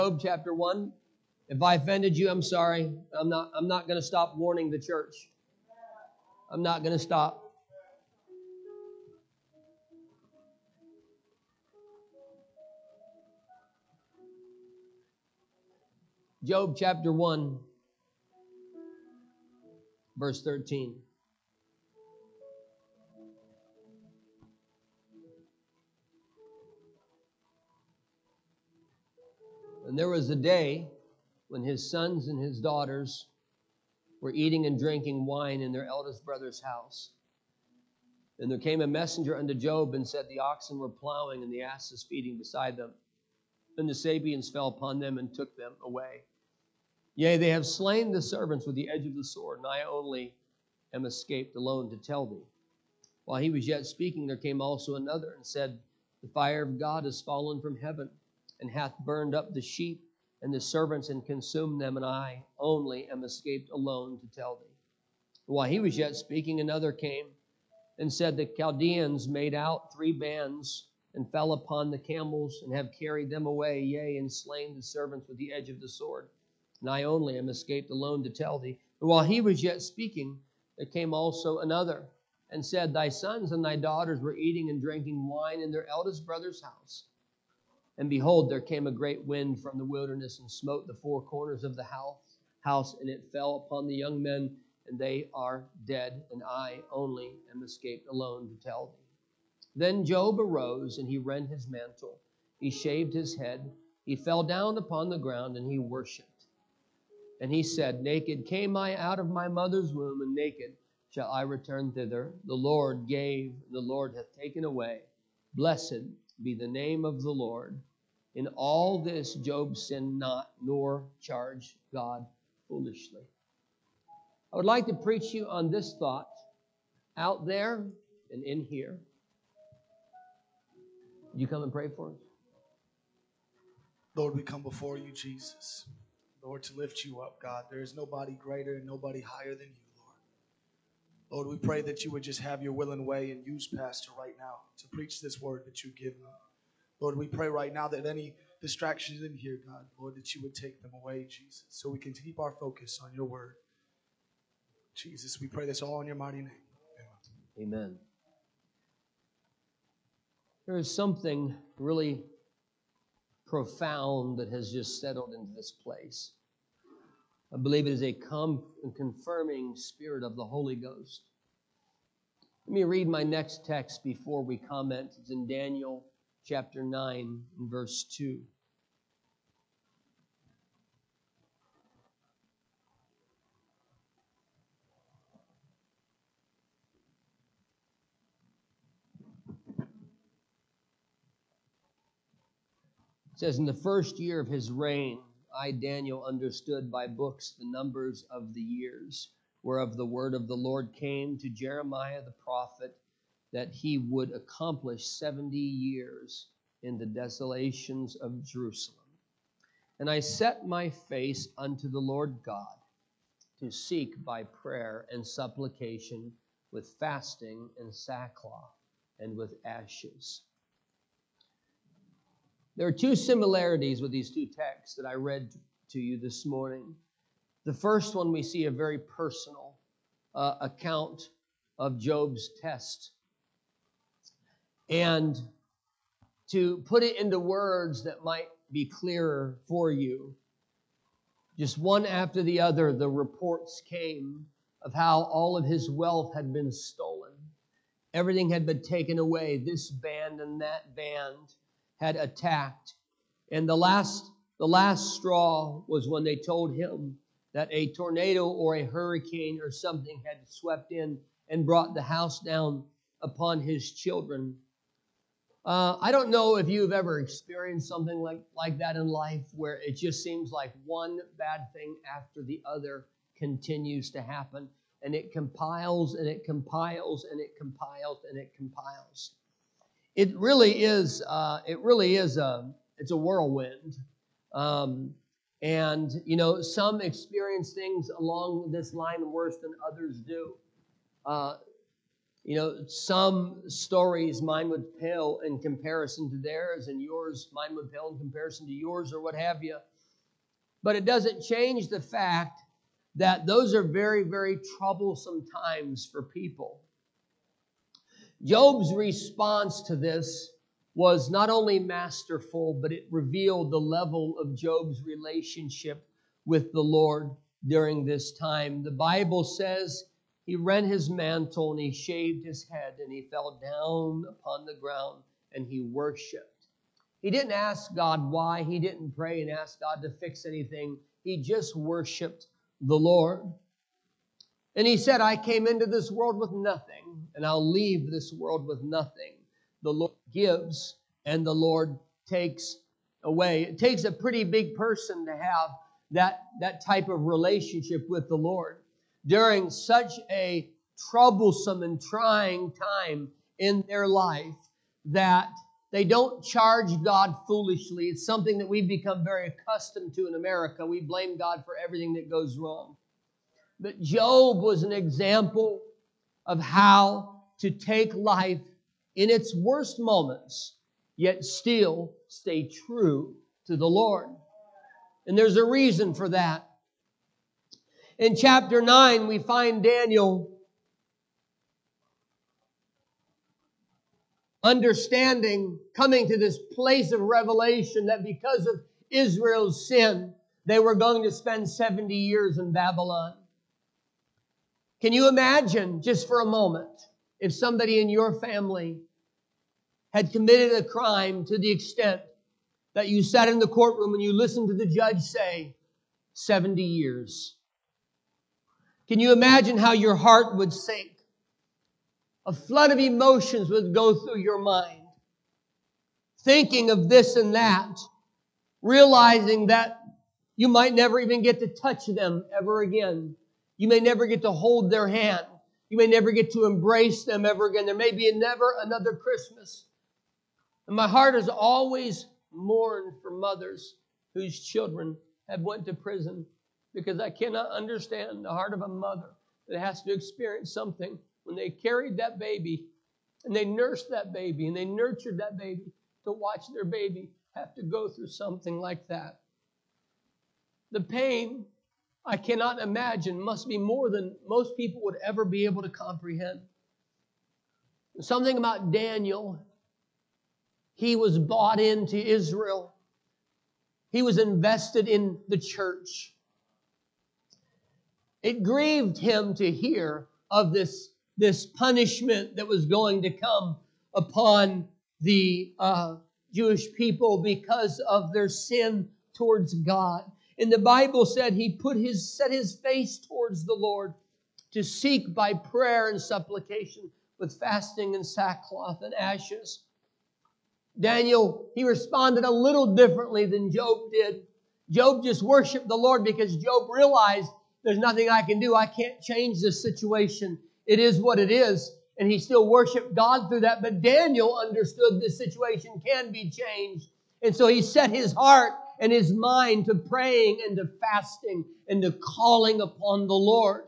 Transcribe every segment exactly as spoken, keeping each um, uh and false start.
Job chapter one. If I offended you, I'm sorry. I'm not I'm not going to stop warning the church. I'm not going to stop. Job chapter one, verse thirteen. And there was a day when his sons and his daughters were eating and drinking wine in their eldest brother's house. And there came a messenger unto Job and said, the oxen were plowing and the asses feeding beside them. And the Sabeans fell upon them and took them away. Yea, they have slain the servants with the edge of the sword, and I only am escaped alone to tell thee. While he was yet speaking, there came also another and said, the fire of God is fallen from heaven, and hath burned up the sheep and the servants and consumed them, and I only am escaped alone to tell thee. While he was yet speaking, another came and said, the Chaldeans made out three bands and fell upon the camels and have carried them away, yea, and slain the servants with the edge of the sword. And I only am escaped alone to tell thee. And while he was yet speaking, there came also another and said, thy sons and thy daughters were eating and drinking wine in their eldest brother's house. And behold, there came a great wind from the wilderness and smote the four corners of the house, house, and it fell upon the young men, and they are dead, and I only am escaped alone to tell thee. Then Job arose, and he rent his mantle. He shaved his head. He fell down upon the ground, and he worshipped. And he said, naked came I out of my mother's womb, and naked shall I return thither. The Lord gave, the Lord hath taken away. Blessed be the name of the Lord. In all this Job sinned not, nor charged God foolishly. I would like to preach you on this thought, out there and in here. Would you come and pray for us? Lord, we come before you, Jesus. Lord, to lift you up, God. There is nobody greater and nobody higher than you, Lord. Lord, we pray that you would just have your will and way and use Pastor right now to preach this word that you give him. Lord, we pray right now that any distractions in here, God, Lord, that you would take them away, Jesus, so we can keep our focus on your word. Jesus, we pray this all in your mighty name. Amen. Amen. There is something really profound that has just settled into this place. I believe it is a com- confirming spirit of the Holy Ghost. Let me read my next text before we comment. It's in Daniel chapter nine and verse two. It says, in the first year of his reign, I, Daniel, understood by books the numbers of the years, whereof the word of the Lord came to Jeremiah the prophet, that he would accomplish seventy years in the desolations of Jerusalem. And I set my face unto the Lord God, to seek by prayer and supplication with fasting and sackcloth and with ashes. There are two similarities with these two texts that I read to you this morning. The first one, we see a very personal uh, account of Job's test. And to put it into words that might be clearer for you, just one after the other, the reports came of how all of his wealth had been stolen. Everything had been taken away. This band and that band had attacked. And the last, the last straw was when they told him that a tornado or a hurricane or something had swept in and brought the house down upon his children. Uh, I don't know if you've ever experienced something like, like that in life, where it just seems like one bad thing after the other continues to happen. And it compiles and it compiles and it compiles and it compiles. It really is, uh, it really is a, it's a whirlwind. Um, and, you know, some experience things along this line worse than others do. Uh, You know, some stories mine would pale in comparison to theirs, and yours, mine would pale in comparison to yours, or what have you. But it doesn't change the fact that those are very, very troublesome times for people. Job's response to this was not only masterful, but it revealed the level of Job's relationship with the Lord during this time. The Bible says he rent his mantle and he shaved his head and he fell down upon the ground and he worshiped. He didn't ask God why. He didn't pray and ask God to fix anything. He just worshiped the Lord. And he said, I came into this world with nothing, and I'll leave this world with nothing. The Lord gives, and the Lord takes away. It takes a pretty big person to have that, that type of relationship with the Lord during such a troublesome and trying time in their life that they don't charge God foolishly. It's something that we've become very accustomed to in America. We blame God for everything that goes wrong. But Job was an example of how to take life in its worst moments, yet still stay true to the Lord. And there's a reason for that. In chapter nine, we find Daniel understanding, coming to this place of revelation that because of Israel's sin, they were going to spend seventy years in Babylon. Can you imagine, just for a moment, if somebody in your family had committed a crime to the extent that you sat in the courtroom and you listened to the judge say, seventy years? Can you imagine how your heart would sink? A flood of emotions would go through your mind, thinking of this and that, realizing that you might never even get to touch them ever again. You may never get to hold their hand. You may never get to embrace them ever again. There may be never another Christmas. And my heart has always mourned for mothers whose children have went to prison, because I cannot understand the heart of a mother that has to experience something when they carried that baby and they nursed that baby and they nurtured that baby, to watch their baby have to go through something like that. The pain, I cannot imagine, must be more than most people would ever be able to comprehend. Something about Daniel, he was bought into Israel. He was invested in the church. It grieved him to hear of this, this punishment that was going to come upon the uh, Jewish people because of their sin towards God. And the Bible said he put his set his face towards the Lord to seek by prayer and supplication with fasting and sackcloth and ashes. Daniel, he responded a little differently than Job did. Job just worshiped the Lord because Job realized there's nothing I can do. I can't change this situation. It is what it is. And he still worshiped God through that. But Daniel understood this situation can be changed. And so he set his heart and his mind to praying and to fasting and to calling upon the Lord.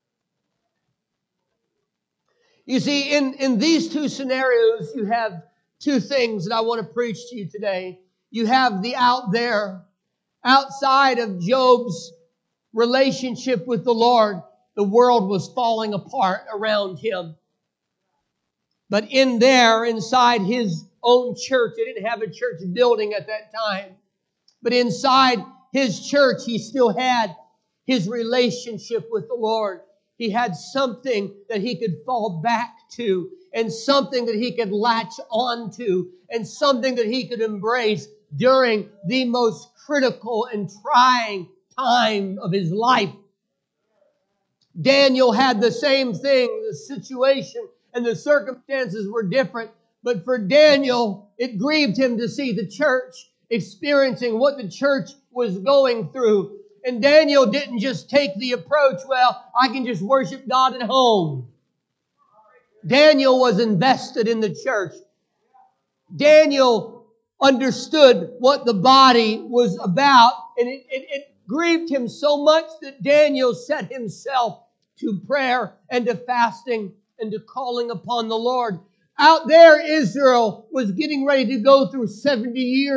You see, in, in these two scenarios, you have two things that I want to preach to you today. You have the out there, outside of Job's relationship with the Lord, the world was falling apart around him. But in there, inside his own church, they didn't have a church building at that time. But inside his church, he still had his relationship with the Lord. He had something that he could fall back to, and something that he could latch onto, and something that he could embrace during the most critical and trying time of his life. Daniel had the same thing. The situation and the circumstances were different. But for Daniel, it grieved him to see the church experiencing what the church was going through. And Daniel didn't just take the approach, well, I can just worship God at home. Daniel was invested in the church. Daniel understood what the body was about, and it, it, it grieved him so much that Daniel set himself to prayer and to fasting and to calling upon the Lord. Out there, Israel was getting ready to go through seventy years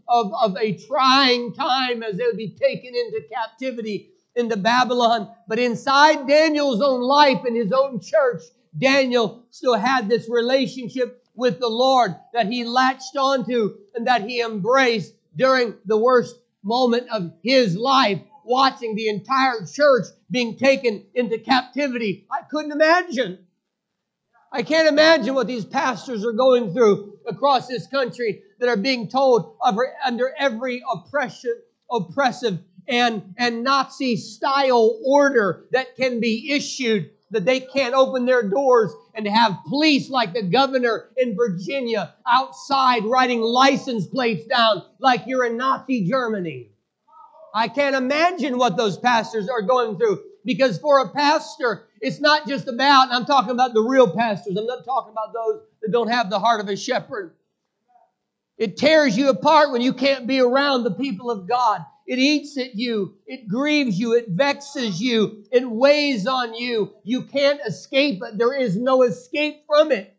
of, of a trying time as they would be taken into captivity into Babylon. But inside Daniel's own life and his own church, Daniel still had this relationship with the Lord that he latched onto and that he embraced during the worst moment of his life, watching the entire church being taken into captivity. I couldn't imagine. I can't imagine what these pastors are going through across this country that are being told of, under every oppression, oppressive and, and Nazi-style order that can be issued, that they can't open their doors and have police like the governor in Virginia outside writing license plates down like you're in Nazi Germany. I can't imagine what those pastors are going through. Because for a pastor, it's not just about, and I'm talking about the real pastors, I'm not talking about those that don't have the heart of a shepherd. It tears you apart when you can't be around the people of God. It eats at you. It grieves you. It vexes you. It weighs on you. You can't escape it. There is no escape from it.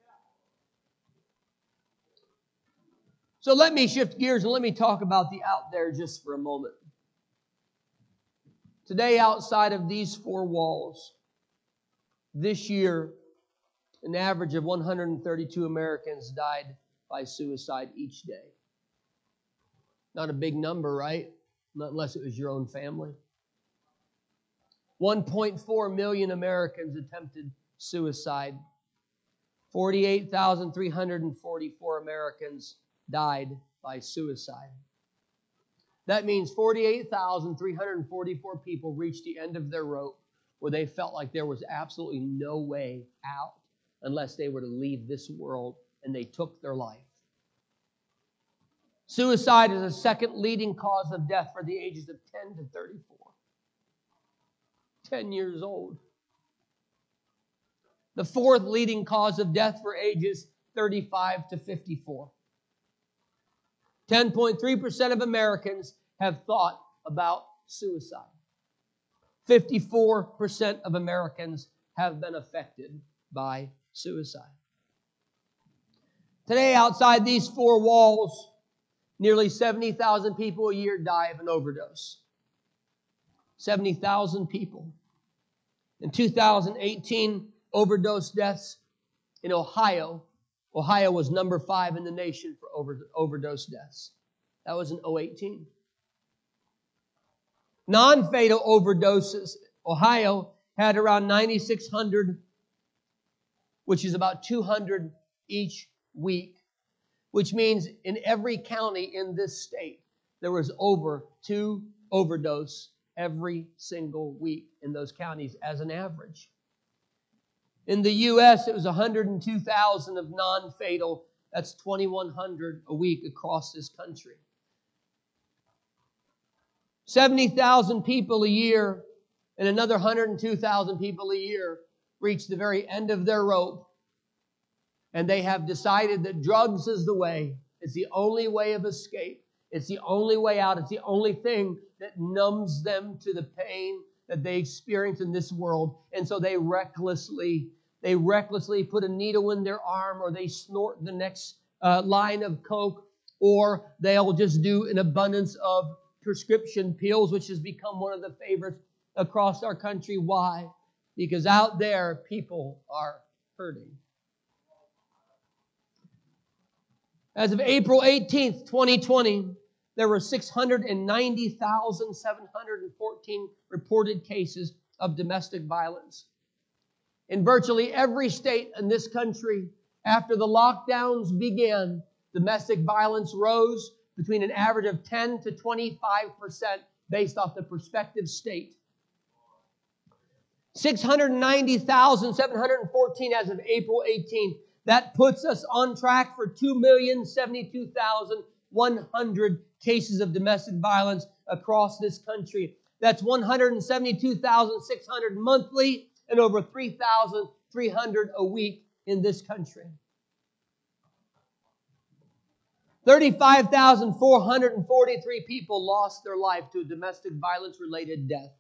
So let me shift gears and let me talk about the out there just for a moment. Today, outside of these four walls, this year, an average of one hundred thirty-two Americans died by suicide each day. Not a big number, right? Not unless it was your own family. one point four million Americans attempted suicide. forty-eight thousand three hundred forty-four Americans died by suicide. That means forty-eight thousand three hundred forty-four people reached the end of their rope where they felt like there was absolutely no way out unless they were to leave this world, and they took their life. Suicide is the second leading cause of death for the ages of ten to thirty-four. ten years old. The fourth leading cause of death for ages thirty-five to fifty-four. ten point three percent of Americans have thought about suicide. fifty-four percent of Americans have been affected by suicide. Today, outside these four walls, nearly seventy thousand people a year die of an overdose. seventy thousand people. In two thousand eighteen, overdose deaths in Ohio. Ohio was number five in the nation for over, overdose deaths. That was in oh eighteen. Non-fatal overdoses. Ohio had around nine thousand six hundred, which is about two hundred each week, which means in every county in this state, there was over two overdose every single week in those counties as an average. In the U S, it was one hundred two thousand of non-fatal. That's twenty-one hundred a week across this country. seventy thousand people a year and another one hundred two thousand people a year reach the very end of their rope. And they have decided that drugs is the way. It's the only way of escape. It's the only way out. It's the only thing that numbs them to the pain that they experience in this world. And so they recklessly, they recklessly put a needle in their arm, or they snort the next uh, line of coke, or they'll just do an abundance of prescription pills, which has become one of the favorites across our country. Why? Because out there, people are hurting. As of April eighteenth, twenty twenty, there were six hundred ninety thousand seven hundred fourteen reported cases of domestic violence. In virtually every state in this country, after the lockdowns began, domestic violence rose between an average of ten to twenty-five percent based off the prospective state. six hundred ninety thousand seven hundred fourteen as of April eighteenth. That puts us on track for two million seventy-two thousand one hundred cases of domestic violence across this country. That's one hundred seventy-two thousand six hundred monthly and over three thousand three hundred a week in this country. thirty-five thousand four hundred forty-three people lost their life to a domestic violence-related death.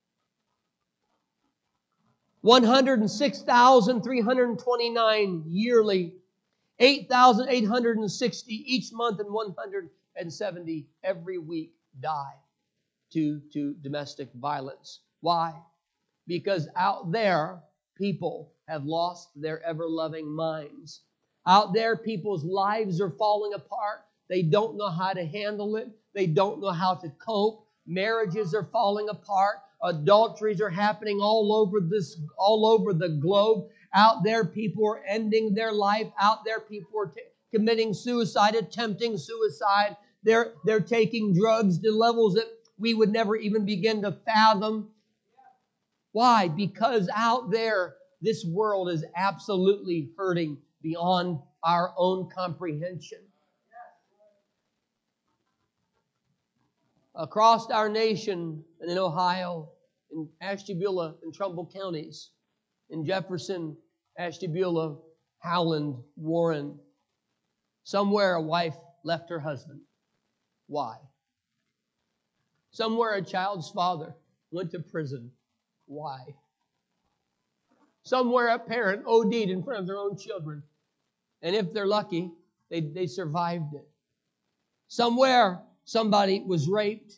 one hundred six thousand three hundred twenty-nine yearly, eight thousand eight hundred sixty each month, and one hundred seventy every week die due to domestic violence. Why? Because out there, people have lost their ever-loving minds. Out there, people's lives are falling apart. They don't know how to handle it. They don't know how to cope. Marriages are falling apart. Adulteries are happening all over this, all over the globe. Out there, people are ending their life. Out there, people are t- committing suicide, attempting suicide. They're, they're taking drugs to levels that we would never even begin to fathom. Why? Because out there, this world is absolutely hurting beyond our own comprehension. Across our nation and in Ohio, in Ashtabula and Trumbull counties, in Jefferson, Ashtabula, Howland, Warren, somewhere a wife left her husband. Why? Somewhere a child's father went to prison. Why? Somewhere a parent O D'd in front of their own children. And if they're lucky, they, they survived it. Somewhere somebody was raped.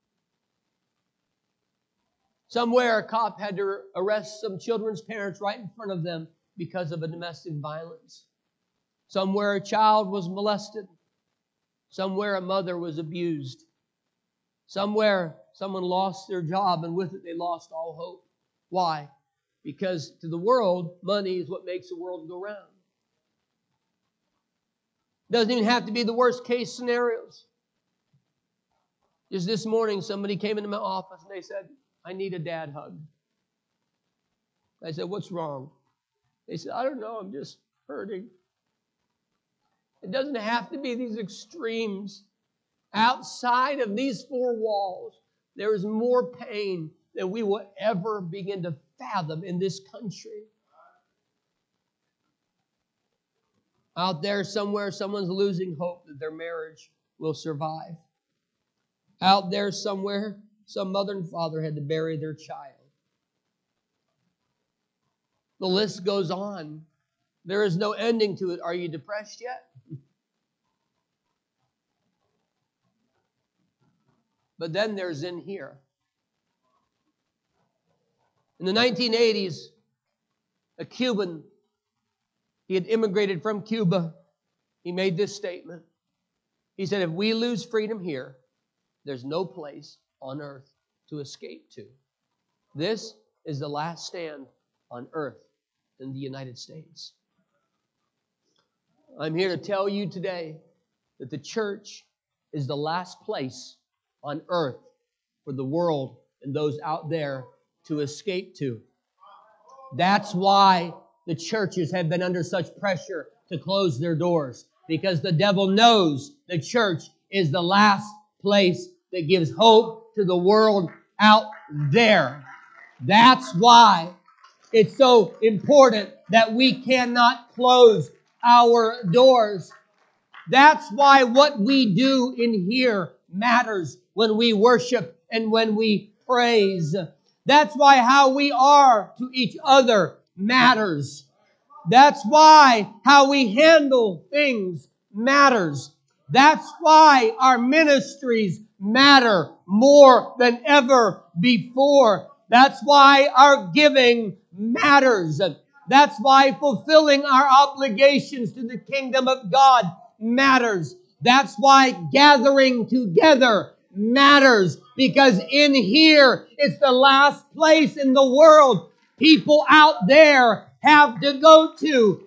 Somewhere a cop had to arrest some children's parents right in front of them because of a domestic violence. Somewhere a child was molested. Somewhere a mother was abused. Somewhere someone lost their job, and with it they lost all hope. Why? Because to the world, money is what makes the world go round. Doesn't even have to be the worst case scenarios. Just this morning, somebody came into my office and they said, I need a dad hug. I said, what's wrong? They said, I don't know, I'm just hurting. It doesn't have to be these extremes. Outside of these four walls, there is more pain than we will ever begin to fathom in this country. Out there somewhere, someone's losing hope that their marriage will survive. Out there somewhere, some mother and father had to bury their child. The list goes on. There is no ending to it. Are you depressed yet? But then there's in here. In the nineteen eighties, a Cuban, he had immigrated from Cuba. He made this statement. He said, if we lose freedom here, there's no place on earth to escape to. This is the last stand on earth in the United States. I'm here to tell you today that the church is the last place on earth for the world and those out there to escape to. That's why the churches have been under such pressure to close their doors, because the devil knows the church is the last place that gives hope to the world out there. That's why it's so important that we cannot close our doors. That's why what we do in here matters when we worship and when we praise. That's why how we are to each other matters. That's why how we handle things matters. That's why our ministries matter more than ever before. That's why our giving matters. That's why fulfilling our obligations to the kingdom of God matters. That's why gathering together matters, because in here it's the last place in the world people out there have to go to.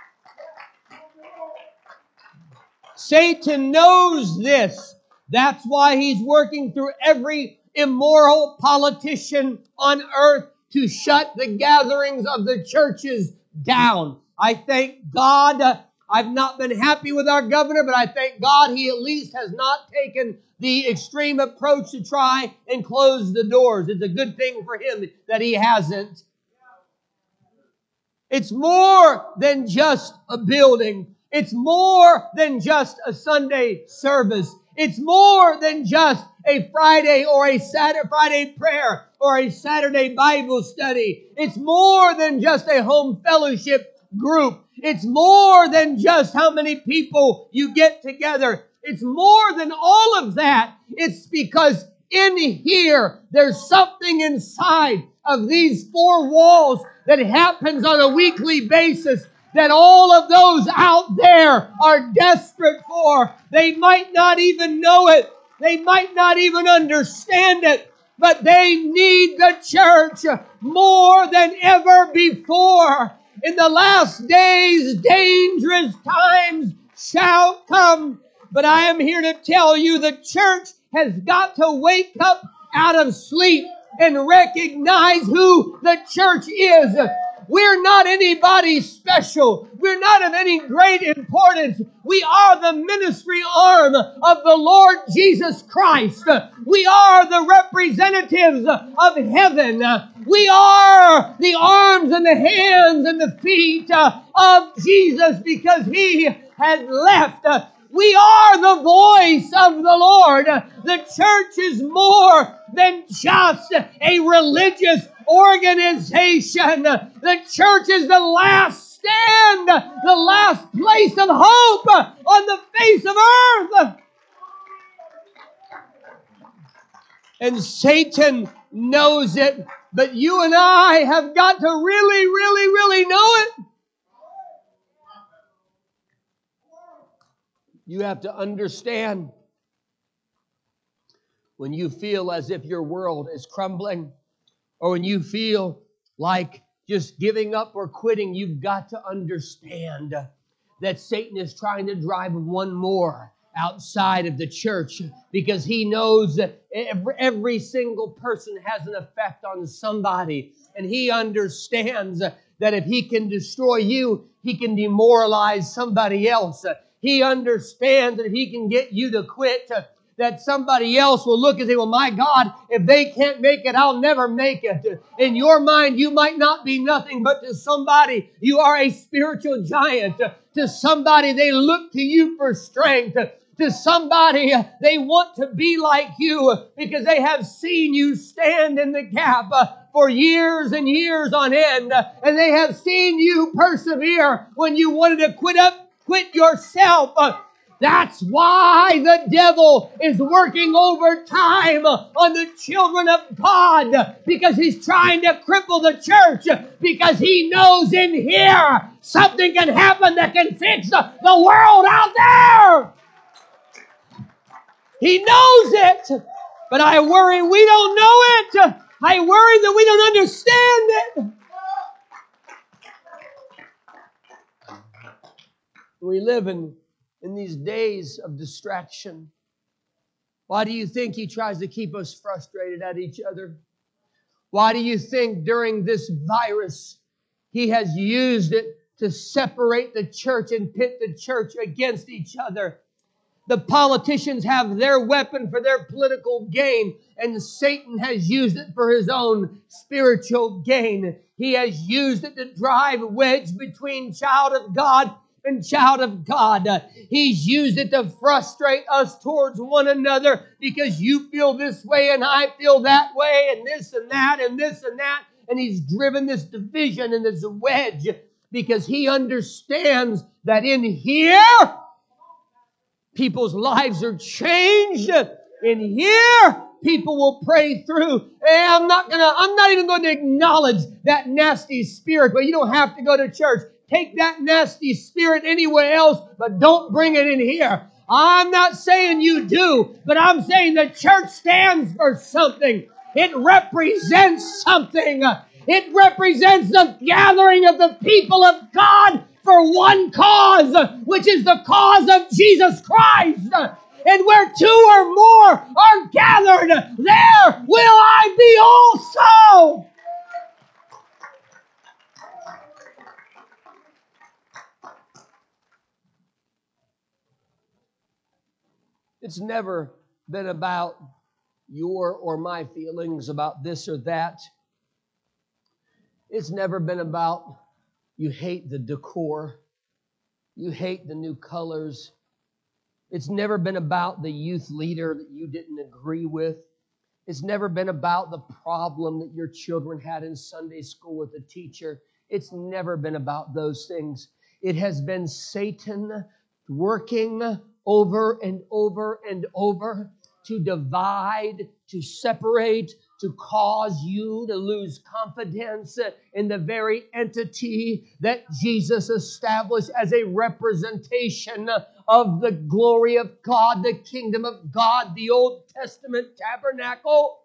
Satan knows this. That's why he's working through every immoral politician on earth to shut the gatherings of the churches down. I thank God. Uh, I've not been happy with our governor, but I thank God he at least has not taken the extreme approach to try and close the doors. It's a good thing for him that he hasn't. It's more than just a building. It's more than just a Sunday service. It's more than just a Friday or a Saturday Friday prayer or a Saturday Bible study. It's more than just a home fellowship group. It's more than just how many people you get together. It's more than all of that. It's because in here, there's something inside of these four walls that happens on a weekly basis that all of those out there are desperate for. They might not even know it. They might not even understand it. But they need the church more than ever before. In the last days, dangerous times shall come. But I am here to tell you the church has got to wake up out of sleep and recognize who the church is. We're not anybody special. We're not of any great importance. We are the ministry arm of the Lord Jesus Christ. We are the representatives of heaven. We are the arms and the hands and the feet of Jesus because He has left. We are the voice of the Lord. The church is more than just a religious organization. The church is the last stand, the last place of hope on the face of earth. And Satan knows it, but you and I have got to really, really, really know it. You have to understand when you feel as if your world is crumbling, or when you feel like just giving up or quitting, you've got to understand that Satan is trying to drive one more outside of the church because he knows that every, every single person has an effect on somebody. And he understands that if he can destroy you, he can demoralize somebody else. He understands that if he can get you to quit, that somebody else will look and say, well, my God, if they can't make it, I'll never make it. In your mind, you might not be nothing, but to somebody, you are a spiritual giant. To somebody, they look to you for strength. To somebody, they want to be like you because they have seen you stand in the gap for years and years on end. And they have seen you persevere when you wanted to quit up, quit yourself. That's why the devil is working overtime on the children of God, because he's trying to cripple the church, because he knows in here something can happen that can fix the world out there. He knows it, but I worry we don't know it. I worry that we don't understand it. We live in In these days of distraction. Why do you think he tries to keep us frustrated at each other? Why do you think during this virus he has used it to separate the church and pit the church against each other? The politicians have their weapon for their political gain, and Satan has used it for his own spiritual gain. He has used it to drive a wedge between child of God and child of God. He's used it to frustrate us towards one another because you feel this way and I feel that way and this and that and this and that. And he's driven this division and this wedge because he understands that in here, people's lives are changed. In here, people will pray through. Hey, I'm not gonna, I'm not even going to acknowledge that nasty spirit, but you don't have to go to church. Take that nasty spirit anywhere else, but don't bring it in here. I'm not saying you do, but I'm saying the church stands for something. It represents something. It represents the gathering of the people of God for one cause, which is the cause of Jesus Christ. And where two or more are gathered, there will I be also. It's never been about your or my feelings about this or that. It's never been about you hate the decor. You hate the new colors. It's never been about the youth leader that you didn't agree with. It's never been about the problem that your children had in Sunday school with the teacher. It's never been about those things. It has been Satan working over and over and over to divide, to separate, to cause you to lose confidence in the very entity that Jesus established as a representation of the glory of God, the kingdom of God, the Old Testament tabernacle.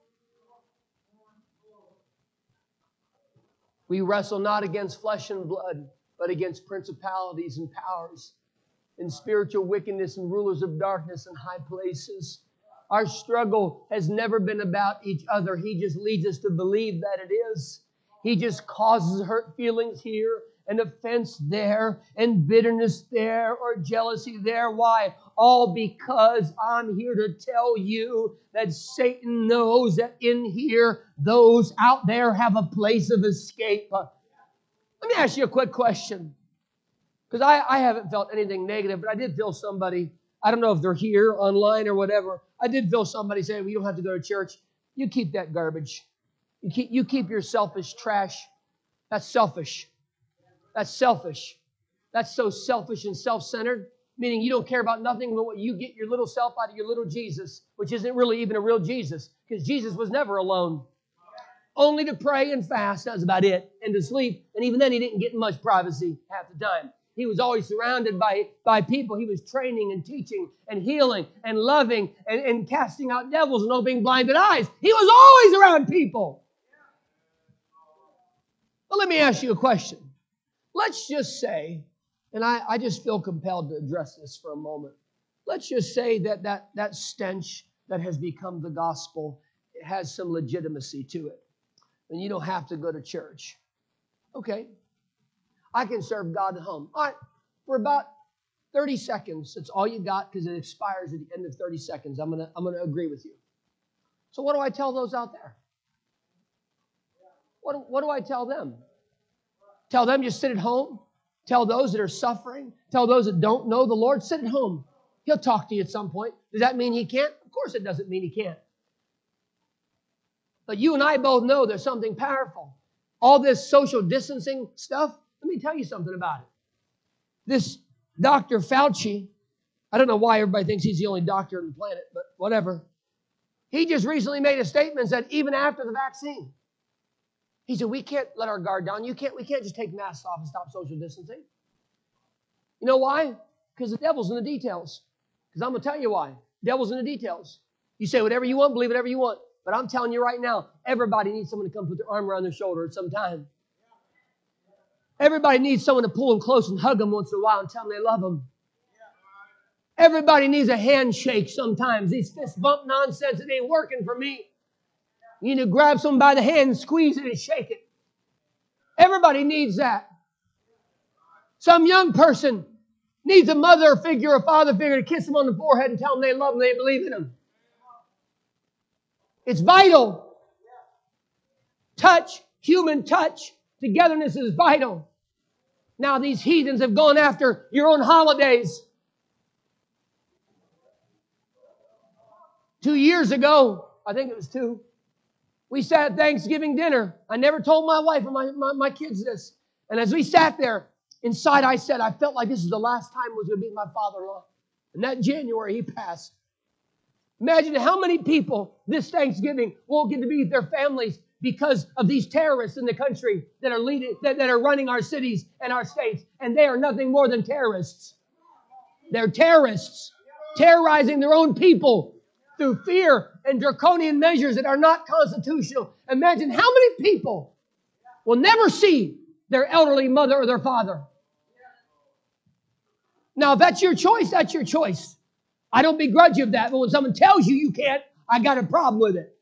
We wrestle not against flesh and blood, but against principalities and powers and spiritual wickedness and rulers of darkness in high places. Our struggle has never been about each other. He just leads us to believe that it is. He just causes hurt feelings here and offense there and bitterness there or jealousy there. Why? All because I'm here to tell you that Satan knows that in here, those out there have a place of escape. Let me ask you a quick question. Because I, I haven't felt anything negative, but I did feel somebody, I don't know if they're here, online, or whatever. I did feel somebody say, well, you don't have to go to church. You keep that garbage. You keep, you keep your selfish trash. That's selfish. That's selfish. That's so selfish and self-centered, meaning you don't care about nothing but what you get your little self out of your little Jesus, which isn't really even a real Jesus, because Jesus was never alone. Only to pray and fast, that was about it, and to sleep. And even then, he didn't get much privacy half the time. He was always surrounded by, by people. He was training and teaching and healing and loving and, and casting out devils and opening blinded eyes. He was always around people. Well, let me ask you a question. Let's just say, and I, I just feel compelled to address this for a moment. Let's just say that that, that stench that has become the gospel has some legitimacy to it. And you don't have to go to church. Okay. I can serve God at home. All right. For about thirty seconds, that's all you got because it expires at the end of thirty seconds. I'm going to I'm going to agree with you. So what do I tell those out there? What, what do I tell them? Tell them just sit at home? Tell those that are suffering? Tell those that don't know the Lord? Sit at home. He'll talk to you at some point. Does that mean he can't? Of course it doesn't mean he can't. But you and I both know there's something powerful. All this social distancing stuff, let me tell you something about it. This Doctor Fauci, I don't know why everybody thinks he's the only doctor on the planet, but whatever. He just recently made a statement that even after the vaccine, he said, we can't let our guard down. You can't, we can't just take masks off and stop social distancing. You know why? Because the devil's in the details. Because I'm going to tell you why. The devil's in the details. You say whatever you want, believe whatever you want. But I'm telling you right now, everybody needs someone to come put their arm around their shoulder at some time. Everybody needs someone to pull them close and hug them once in a while and tell them they love them. Everybody needs a handshake sometimes. These fist bump nonsense, it ain't working for me. You need to grab someone by the hand and squeeze it and shake it. Everybody needs that. Some young person needs a mother figure or father figure to kiss them on the forehead and tell them they love them, they believe in them. It's vital. Touch, human touch, togetherness is vital. Now these heathens have gone after your own holidays. Two years ago, I think it was two, we sat at Thanksgiving dinner. I never told my wife or my, my, my kids this. And as we sat there, inside I said, I felt like this is the last time I was going to be my father-in-law. And that January, he passed. Imagine how many people this Thanksgiving won't get to be with their families because of these terrorists in the country that are leading, that, that are running our cities and our states. And they are nothing more than terrorists. They're terrorists, terrorizing their own people through fear and draconian measures that are not constitutional. Imagine how many people will never see their elderly mother or their father. Now, if that's your choice, that's your choice. I don't begrudge you of that, but when someone tells you you can't, I got a problem with it.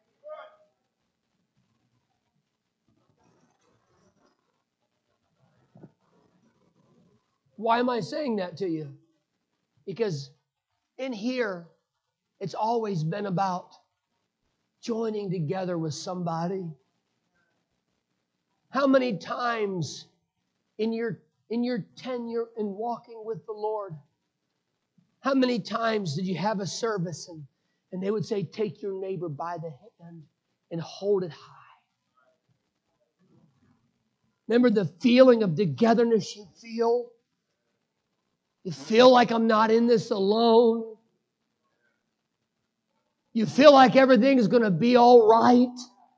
Why am I saying that to you? Because in here, it's always been about joining together with somebody. How many times in your, in your tenure in walking with the Lord, how many times did you have a service and, and they would say, take your neighbor by the hand and hold it high? Remember the feeling of togetherness you feel? You feel like I'm not in this alone. You feel like everything's going to be all right.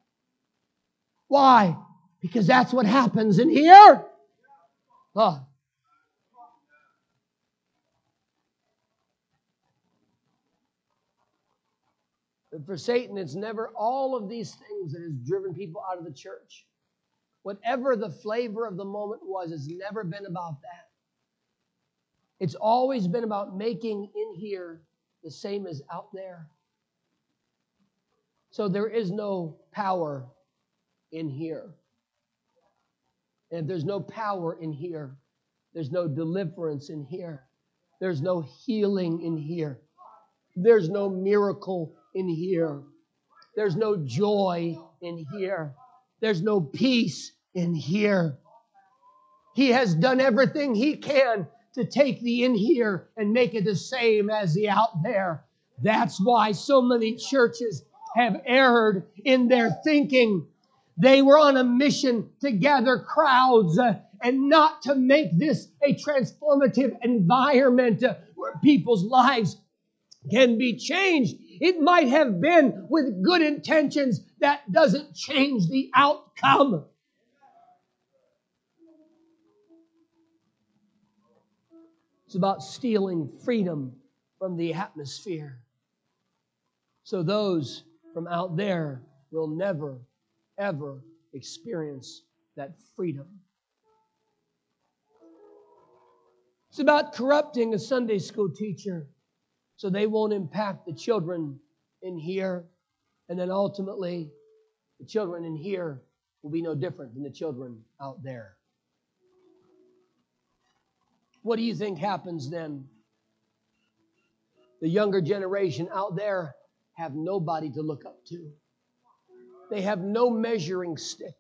Why? Because that's what happens in here. Huh. But for Satan, it's never all of these things that has driven people out of the church. Whatever the flavor of the moment was, it's never been about that. It's always been about making in here the same as out there. So there is no power in here. And if there's no power in here, there's no deliverance in here. There's no healing in here. There's no miracle in here. There's no joy in here. There's no peace in here. He has done everything he can to take the in here and make it the same as the out there. That's why so many churches have erred in their thinking. They were on a mission to gather crowds uh, and not to make this a transformative environment uh, where people's lives can be changed. It might have been with good intentions. That doesn't change the outcome. It's about stealing freedom from the atmosphere. So those from out there will never, ever experience that freedom. It's about corrupting a Sunday school teacher so they won't impact the children in here. And then ultimately, the children in here will be no different than the children out there. What do you think happens then? The younger generation out there have nobody to look up to. They have no measuring stick.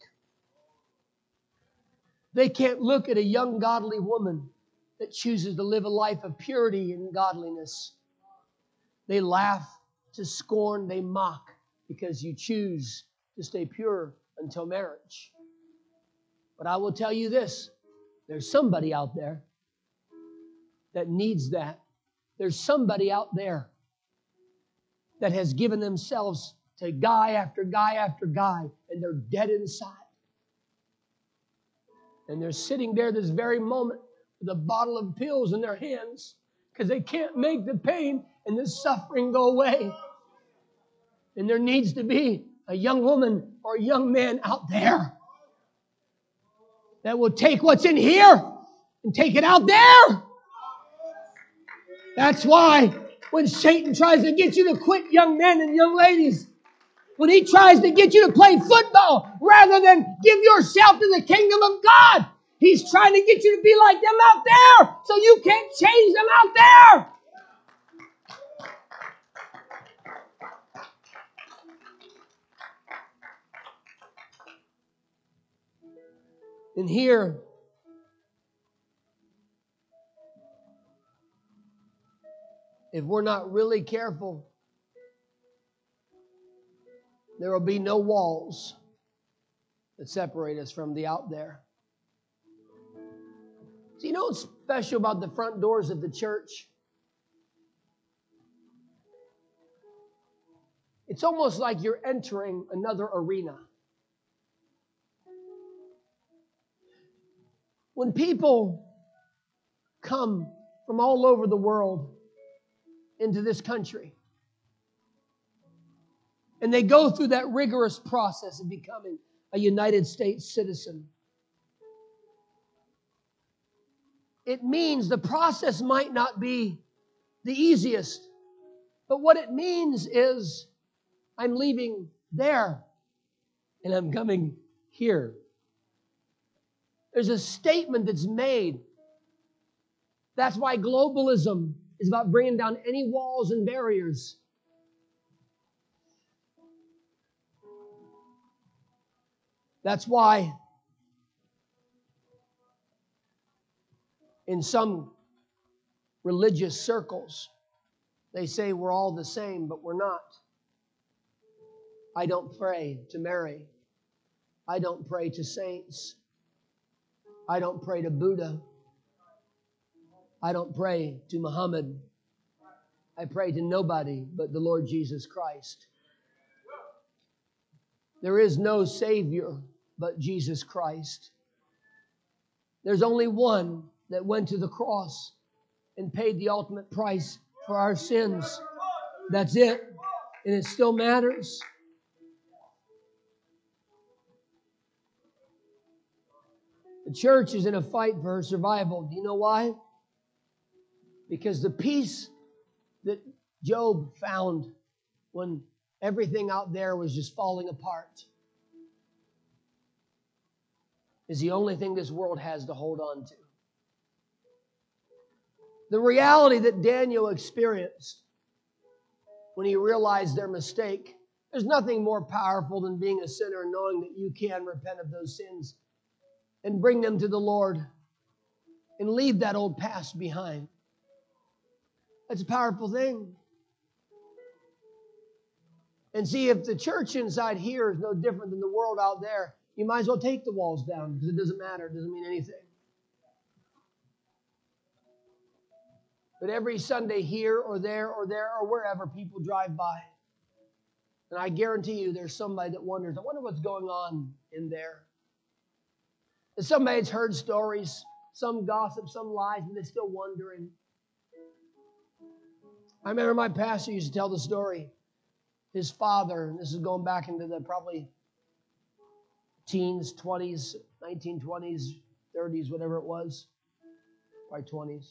They can't look at a young godly woman that chooses to live a life of purity and godliness. They laugh to scorn, they mock because you choose to stay pure until marriage. But I will tell you this, there's somebody out there that needs that. There's somebody out there that has given themselves to guy after guy after guy, and they're dead inside. And they're sitting there this very moment with a bottle of pills in their hands because they can't make the pain and the suffering go away. And there needs to be a young woman or a young man out there that will take what's in here and take it out there. That's why when Satan tries to get you to quit, young men and young ladies, when he tries to get you to play football rather than give yourself to the kingdom of God, he's trying to get you to be like them out there so you can't change them out there. And here, if we're not really careful, there will be no walls that separate us from the out there. So you know what's special about the front doors of the church? It's almost like you're entering another arena. When people come from all over the world into this country, and they go through that rigorous process of becoming a United States citizen, it means the process might not be the easiest, but what it means is I'm leaving there and I'm coming here. There's a statement that's made. That's why globalism is about bringing down any walls and barriers. That's why in some religious circles, they say we're all the same, but we're not. I don't pray to Mary. I don't pray to saints. I don't pray to Buddha. I don't pray to Muhammad. I pray to nobody but the Lord Jesus Christ. There is no Savior but Jesus Christ. There's only one that went to the cross and paid the ultimate price for our sins. That's it. And it still matters. The church is in a fight for her survival. Do you know why? Because the peace that Job found when everything out there was just falling apart is the only thing this world has to hold on to. The reality that Daniel experienced when he realized their mistake, there's nothing more powerful than being a sinner and knowing that you can repent of those sins and bring them to the Lord and leave that old past behind. That's a powerful thing. And see, if the church inside here is no different than the world out there, you might as well take the walls down because it doesn't matter. It doesn't mean anything. But every Sunday here or there or there or wherever people drive by, and I guarantee you there's somebody that wonders, I wonder what's going on in there. And somebody's heard stories, some gossip, some lies, and they're still wondering. I remember my pastor used to tell the story. His father, and this is going back into the probably teens, twenties, nineteen twenties, thirties, whatever it was, probably twenties.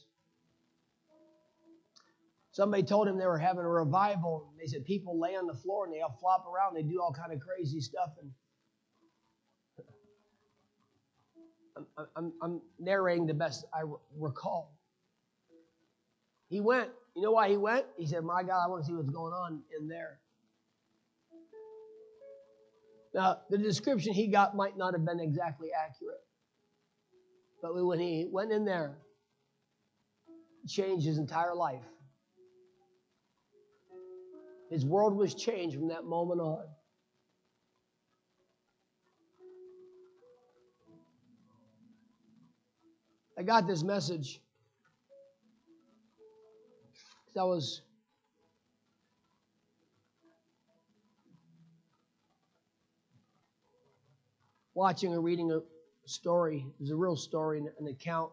Somebody told him they were having a revival. They said people lay on the floor and they all flop around. They do all kind of crazy stuff. And I'm, I'm, I'm narrating the best I recall. He went. You know why he went? He said, my God, I want to see what's going on in there. Now, the description he got might not have been exactly accurate. But when he went in there, it changed his entire life. His world was changed from that moment on. I got this message because I was watching or reading a story. It was a real story, an account.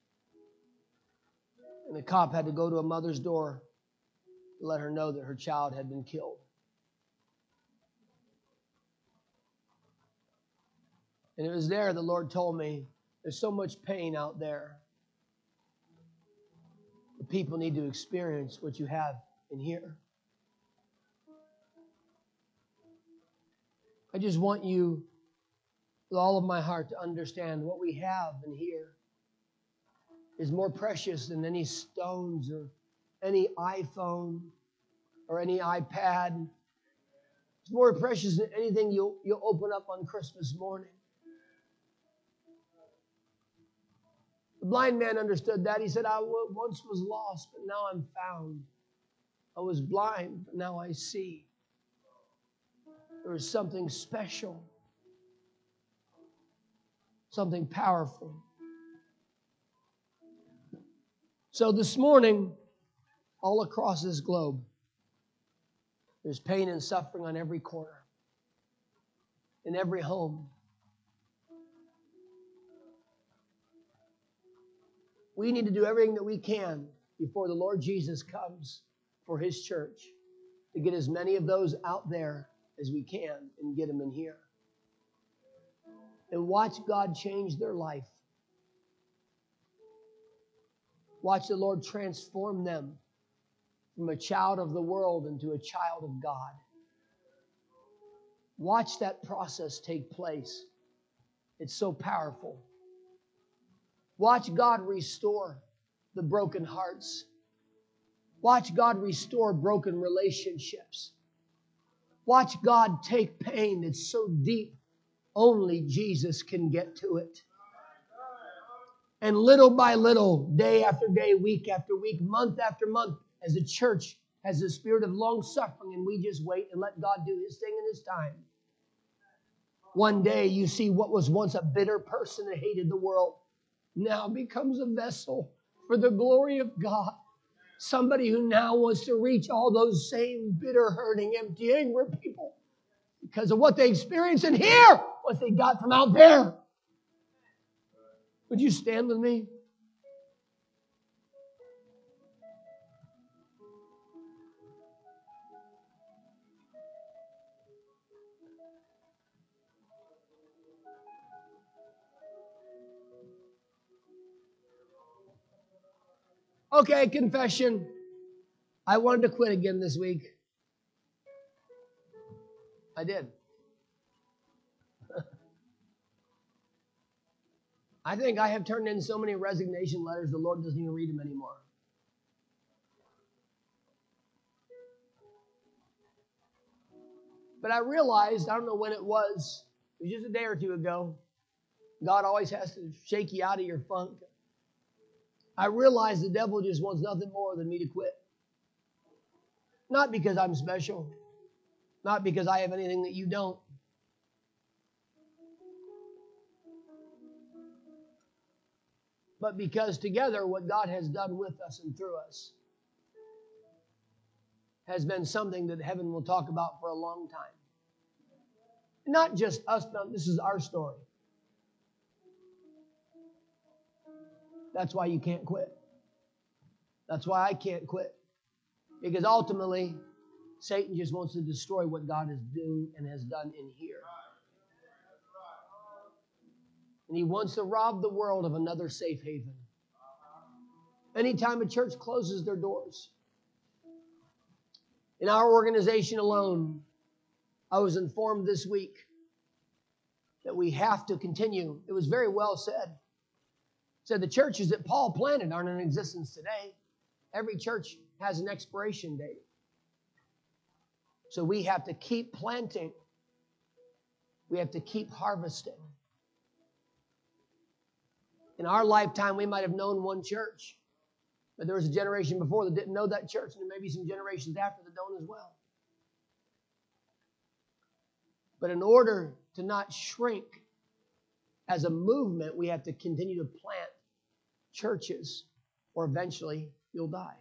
And the cop had to go to a mother's door to let her know that her child had been killed. And it was there the Lord told me, there's so much pain out there. The people need to experience what you have in here. I just want you, with all of my heart, to understand what we have in here is more precious than any stones or any iPhone or any iPad. It's more precious than anything you'll, you'll open up on Christmas morning. The blind man understood that. He said, I once was lost, but now I'm found. I was blind, but now I see. There is something special, something powerful. So this morning, all across this globe, there's pain and suffering on every corner, in every home. We need to do everything that we can before the Lord Jesus comes for His church to get as many of those out there as we can and get them in here. And watch God change their life. Watch the Lord transform them from a child of the world into a child of God. Watch that process take place. It's so powerful. Watch God restore the broken hearts. Watch God restore broken relationships. Watch God take pain that's so deep, only Jesus can get to it. And little by little, day after day, week after week, month after month, as the church has the spirit of long suffering and we just wait and let God do His thing in His time. One day you see what was once a bitter person that hated the world now becomes a vessel for the glory of God. Somebody who now wants to reach all those same bitter, hurting, empty, angry people because of what they experienced in here, what they got from out there. Would you stand with me? Okay, confession. I wanted to quit again this week. I did. I think I have turned in so many resignation letters, the Lord doesn't even read them anymore. But I realized, I don't know when it was, it was just a day or two ago, God always has to shake you out of your funk. I realized the devil just wants nothing more than me to quit. Not because I'm special. Not because I have anything that you don't. But because together what God has done with us and through us has been something that heaven will talk about for a long time. Not just us, no, this is our story. That's why you can't quit. That's why I can't quit. Because ultimately, Satan just wants to destroy what God is doing and has done in here. And he wants to rob the world of another safe haven. Anytime a church closes their doors. In our organization alone, I was informed this week that we have to continue. It was very well said. It said the churches that Paul planted aren't in existence today. Every church has an expiration date. So we have to keep planting. We have to keep harvesting. In our lifetime, we might have known one church, but there was a generation before that didn't know that church, and there may be some generations after that don't as well. But in order to not shrink as a movement, we have to continue to plant churches, or eventually you'll die.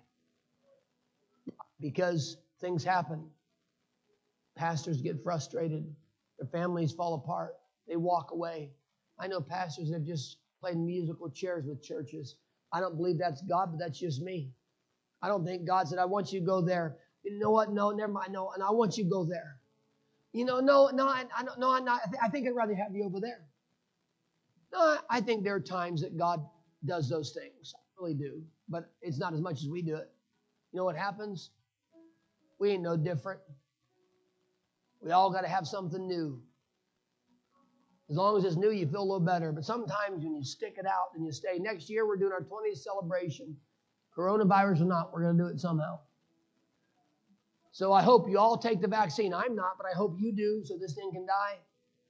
Because things happen. Pastors get frustrated. Their families fall apart. They walk away. I know pastors that have just played musical chairs with churches. I don't believe that's God, but that's just me. I don't think God said, I want you to go there. You know what? No, never mind. No, and I want you to go there. You know, no, no, I, I don't, no, I'm not. I, th- I think I'd rather have you over there. No, I, I think there are times that God does those things. I really do. But it's not as much as we do it. You know what happens? We ain't no different. We all got to have something new. As long as it's new, you feel a little better. But sometimes when you stick it out and you stay, next year we're doing our twentieth celebration. Coronavirus or not, we're going to do it somehow. So I hope you all take the vaccine. I'm not, but I hope you do so this thing can die.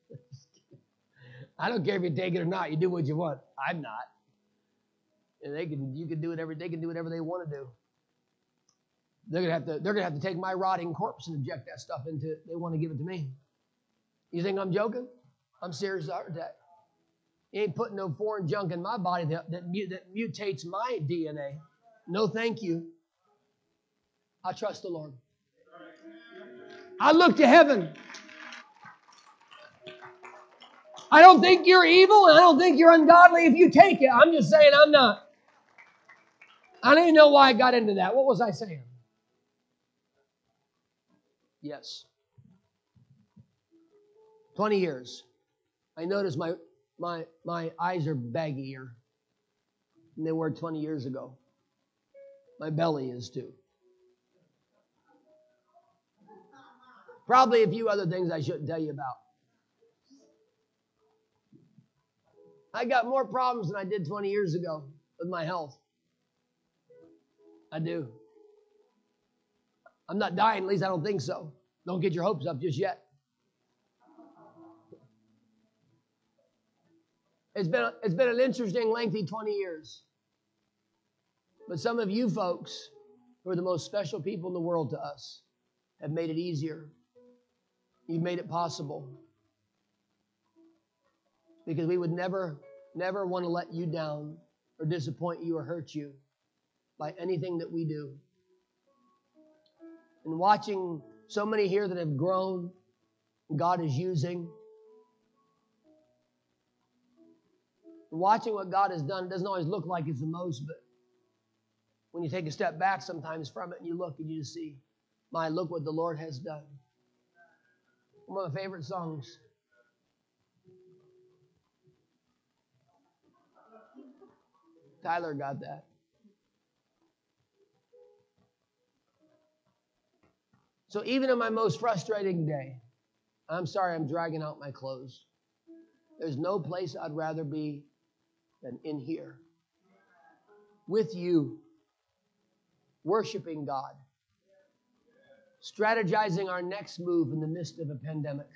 I don't care if you take it or not. You do what you want. I'm not. And they can, you can do whatever, they can do whatever they want to do. They're gonna have to, they're gonna have to take my rotting corpse and inject that stuff into it. They want to give it to me. You think I'm joking? I'm serious as a heart attack. You ain't putting no foreign junk in my body that, that, that mutates my D N A. No, thank you. I trust the Lord. I look to heaven. I don't think you're evil, and I don't think you're ungodly if you take it. I'm just saying I'm not. I don't even know why I got into that. What was I saying? Yes. twenty years. I notice my my my eyes are baggier than they were twenty years ago. My belly is too. Probably a few other things I shouldn't tell you about. I got more problems than I did twenty years ago with my health. I do. I'm not dying, at least I don't think so. Don't get your hopes up just yet. It's been, it's been an interesting, lengthy twenty years. But some of you folks, who are the most special people in the world to us, have made it easier. You've made it possible. Because we would never, never want to let you down or disappoint you or hurt you. by anything that we do. And watching so many here that have grown, God is using. Watching what God has done, it doesn't always look like it's the most, but when you take a step back sometimes from it and you look and you just see, my, look what the Lord has done. One of my favorite songs. Tyler got that. So even in my most frustrating day, I'm sorry I'm dragging out my clothes. There's no place I'd rather be than in here. With you. Worshiping God. Strategizing our next move in the midst of a pandemic.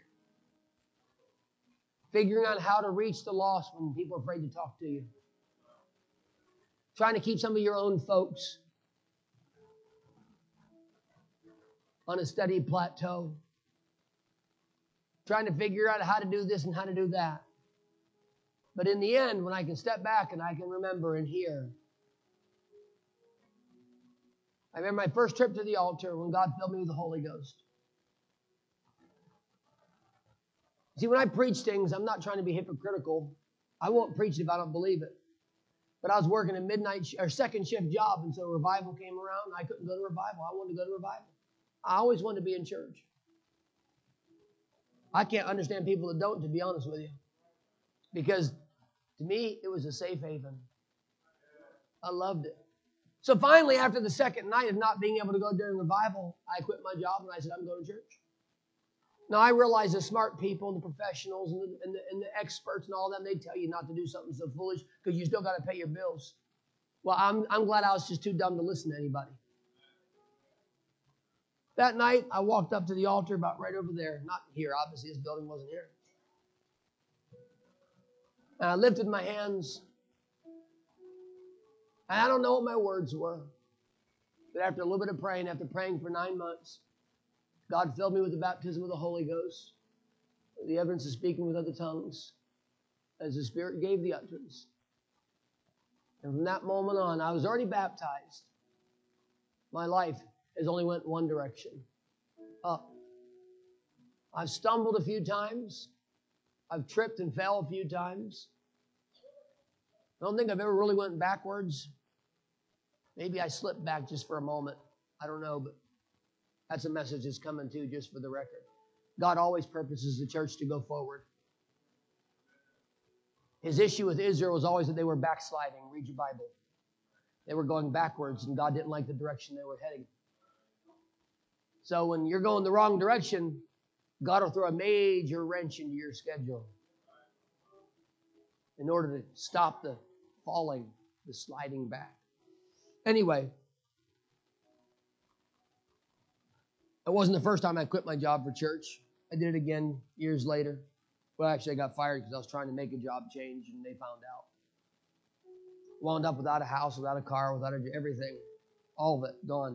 Figuring out how to reach the lost when people are afraid to talk to you. Trying to keep some of your own folks on a steady plateau. Trying to figure out how to do this and how to do that. But in the end, when I can step back and I can remember and hear. I remember my first trip to the altar when God filled me with the Holy Ghost. See, when I preach things, I'm not trying to be hypocritical. I won't preach it if I don't believe it. But I was working a midnight sh- or second shift job, and so revival came around, and I couldn't go to revival. I wanted to go to revival. I always wanted to be in church. I can't understand people that don't, to be honest with you. Because to me, it was a safe haven. I loved it. So finally, after the second night of not being able to go during revival, I quit my job and I said, I'm going to church. Now, I realize the smart people, the professionals, and the, and the, and the experts and all them, they tell you not to do something so foolish because you still got to pay your bills. Well, I'm, I'm glad I was just too dumb to listen to anybody. That night, I walked up to the altar about right over there. Not here, obviously, this building wasn't here. And I lifted my hands. And I don't know what my words were. But after a little bit of praying, after praying for nine months, God filled me with the baptism of the Holy Ghost, the evidence of speaking with other tongues, as the Spirit gave the utterance. And from that moment on, I was already baptized. My life has only went one direction, up. I've stumbled a few times. I've tripped and fell a few times. I don't think I've ever really went backwards. Maybe I slipped back just for a moment. I don't know, but that's a message that's coming too, just for the record. God always purposes the church to go forward. His issue with Israel was always that they were backsliding. Read your Bible. They were going backwards, and God didn't like the direction they were heading. So when you're going the wrong direction, God will throw a major wrench into your schedule in order to stop the falling, the sliding back. Anyway, it wasn't the first time I quit my job for church. I did it again years later. Well, actually, I got fired because I was trying to make a job change, and they found out. Wound up without a house, without a car, without a, everything. All of it gone.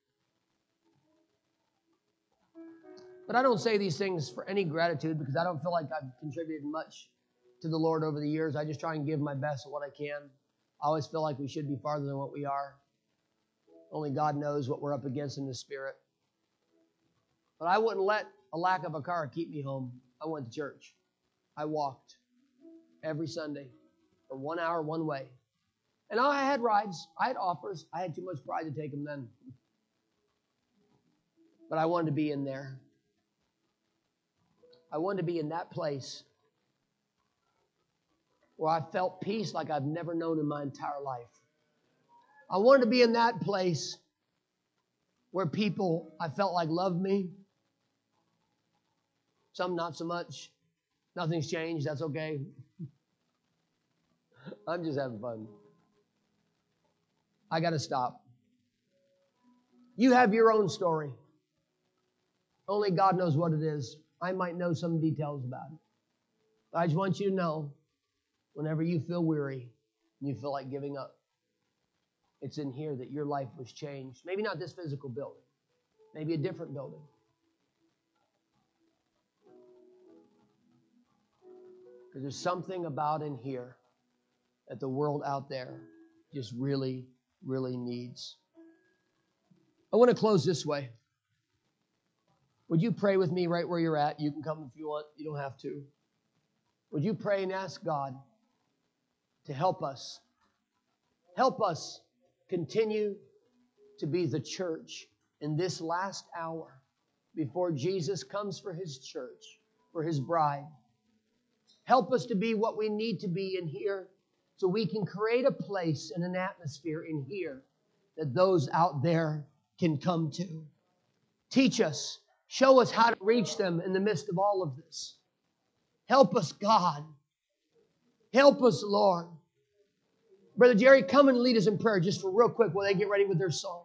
But I don't say these things for any gratitude because I don't feel like I've contributed much to the Lord over the years. I just try and give my best at what I can. I always feel like we should be farther than what we are. Only God knows what we're up against in the spirit. But I wouldn't let a lack of a car keep me home. I went to church. I walked every Sunday for one hour one way. And I had rides. I had offers. I had too much pride to take them then. But I wanted to be in there. I wanted to be in that place where I felt peace like I've never known in my entire life. I wanted to be in that place where people I felt like loved me. Some not so much. Nothing's changed. That's okay. I'm just having fun. I got to stop. You have your own story. Only God knows what it is. I might know some details about it. I just want you to know, whenever you feel weary and you feel like giving up, it's in here that your life was changed. Maybe not this physical building. Maybe a different building. Because there's something about in here that the world out there just really really needs. I want to close this way. Would you pray with me right where you're at? You can come if you want. You don't have to. Would you pray and ask God to help us? Help us continue to be the church in this last hour before Jesus comes for His church, for His bride. Help us to be what we need to be in here so we can create a place and an atmosphere in here that those out there can come to. Teach us. Show us how to reach them in the midst of all of this. Help us, God. Help us, Lord. Brother Jerry, come and lead us in prayer just for real quick while they get ready with their song.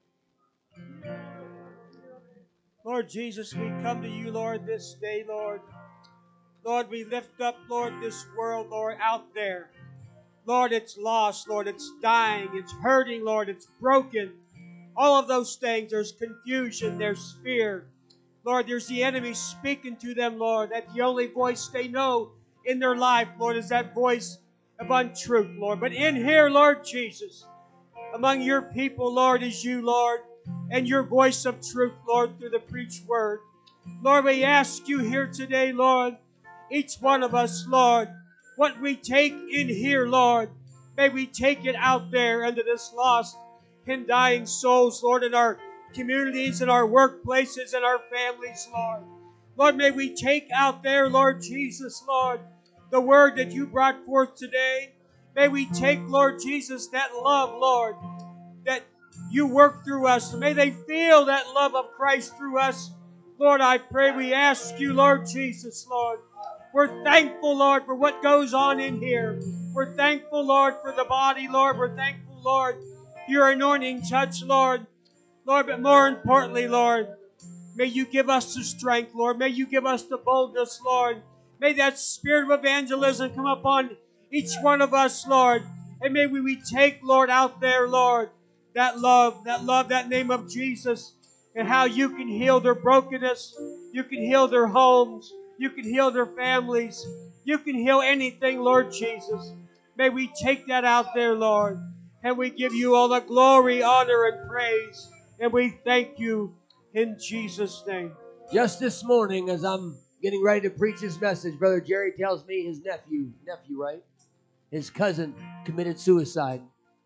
Lord Jesus, we come to you, Lord, this day, Lord. Lord, we lift up, Lord, this world, Lord, out there. Lord, it's lost, Lord, it's dying, it's hurting, Lord, it's broken. All of those things, there's confusion, there's fear. Lord, there's the enemy speaking to them, Lord, that the only voice they know in their life, Lord, is that voice of untruth, Lord. But in here, Lord Jesus, among your people, Lord, is you, Lord, and your voice of truth, Lord, through the preached word. Lord, we ask you here today, Lord, each one of us, Lord, what we take in here, Lord, may we take it out there into this lost and dying souls, Lord, in our communities, in our workplaces, in our families, Lord. Lord, may we take out there, Lord Jesus, Lord, the word that you brought forth today. May we take, Lord Jesus, that love, Lord, that you work through us. May they feel that love of Christ through us. Lord, I pray, we ask you, Lord Jesus, Lord. We're thankful, Lord, for what goes on in here. We're thankful, Lord, for the body, Lord. We're thankful, Lord, for your anointing touch, Lord. Lord, but more importantly, Lord, may you give us the strength, Lord. May you give us the boldness, Lord. May that spirit of evangelism come upon each one of us, Lord. And may we, we take, Lord, out there, Lord, that love, that love, that name of Jesus, and how you can heal their brokenness. You can heal their homes. You can heal their families. You can heal anything, Lord Jesus. May we take that out there, Lord. And we give you all the glory, honor, and praise. And we thank you in Jesus' name. Just this morning, as I'm getting ready to preach this message, Brother Jerry tells me his nephew, nephew, right? His cousin committed suicide.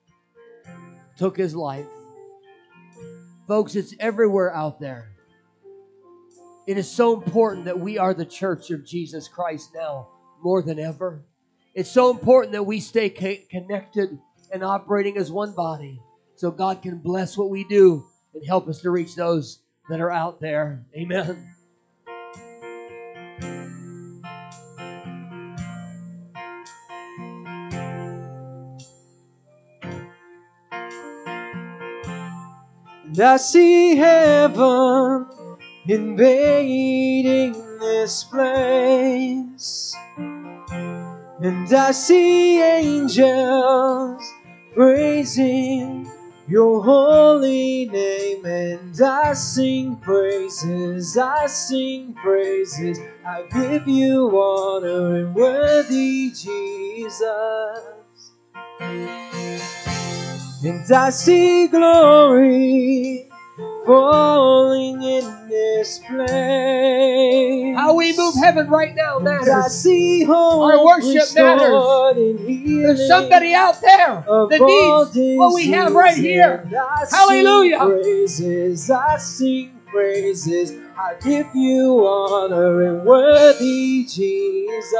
Took his life. Folks, it's everywhere out there. It is so important that we are the church of Jesus Christ now more than ever. It's so important that we stay ca- connected and operating as one body so God can bless what we do and help us to reach those that are out there. Amen. And I see heaven invading this place, and I see angels praising your holy name, and I sing praises, I sing praises, I give you honor and worthy Jesus. And I see glory falling in this place. How we move heaven right now matters. And I see hope Our worship matters. There's somebody out there that needs what we have right here. Hallelujah. I sing praises, I sing praises, I give you honor and worthy Jesus.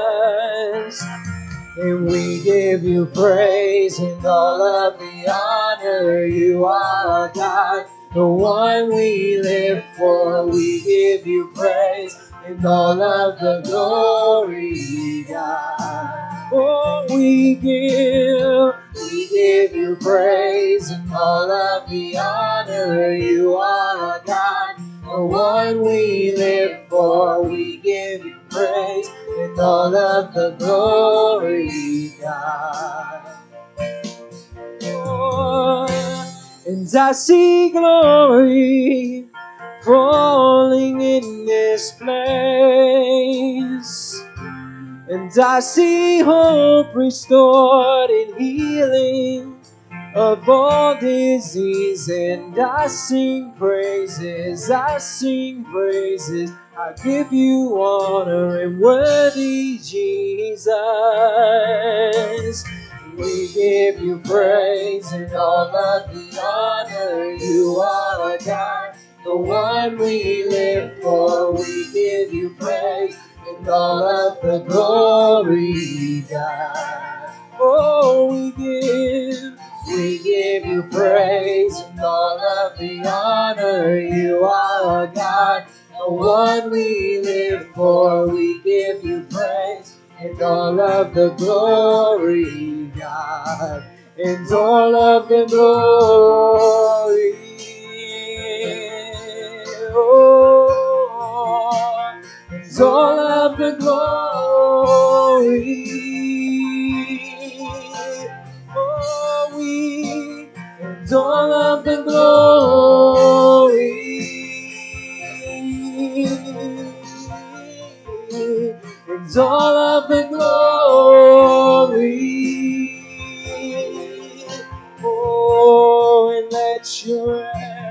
And we give you praise and all of the honor. You are God, the one we live for. We give you praise and all of the glory, God. Oh, we give, we give you praise and all of the honor. You are God, the one we live for. We give you praise and all of the glory, God. Oh, and I see glory falling in this place, and I see hope restored and healing of all disease, and I sing praises, I sing praises. I give you honor and worthy Jesus. We give you praise and all of the honor. You are God, the one we live for. We give you praise and all of the glory, God. Oh, we give, we give you praise and all of the honor. You are God, the one we live for. We give you praise and all of the glory, God, and all of the glory. Oh, and all of the glory. Oh, we, and all of the glory. And all of the glory. Oh, and let your